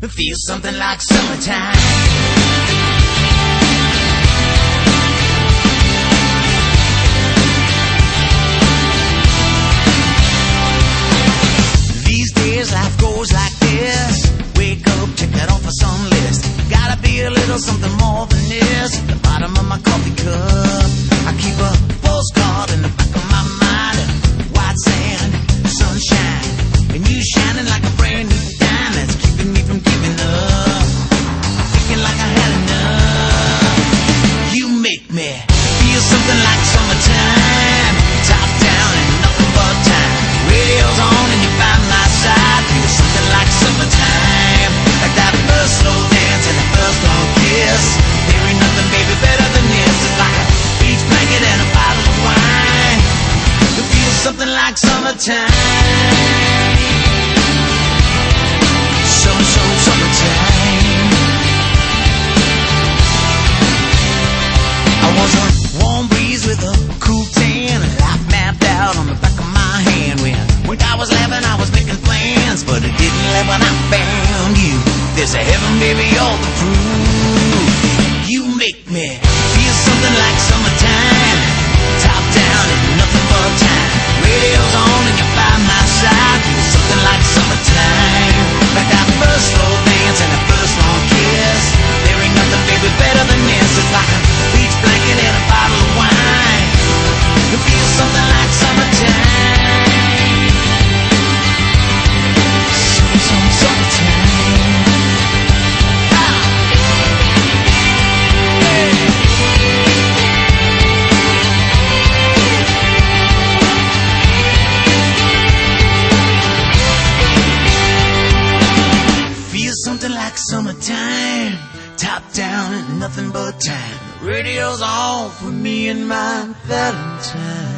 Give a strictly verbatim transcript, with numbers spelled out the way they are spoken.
It feels something like summertime. These days life goes like this. Wake up, check it off for some list. Gotta be a little something more than this. At the bottom of my coffee cup, I keep a postcard in the back of my mind. White sand, sunshine, and you shining like a brand new diamond. It's keeping me from giving up, thinking like I had enough. You make me feel something like summertime. Top down and nothing but time. Radio's on and you're by my side. Feel something like summertime. Like that first slow dance and the first long kiss. There ain't nothing, baby, better than this. It's like a beach blanket and a bottle of wine. It feels something like summertime. Summer, summer, summertime. I was a warm breeze with a cool tan, a life mapped out on the back of my hand. When, when I was laughing, I was making plans, but it didn't let when I found you. There's a heaven, baby, all the proof. You make me feel something like summertime. Top down and nothing but time. Radio's on and you're by my side. Feel something like summertime. Like that first slow dance and the first long kiss. There ain't nothing, baby, better than this. It's like a beach blanket and a bottle of wine. It feels something like summertime. Summer, summer, summertime. Something like summertime, top down and nothing but time. The radio's on for me and my Valentine.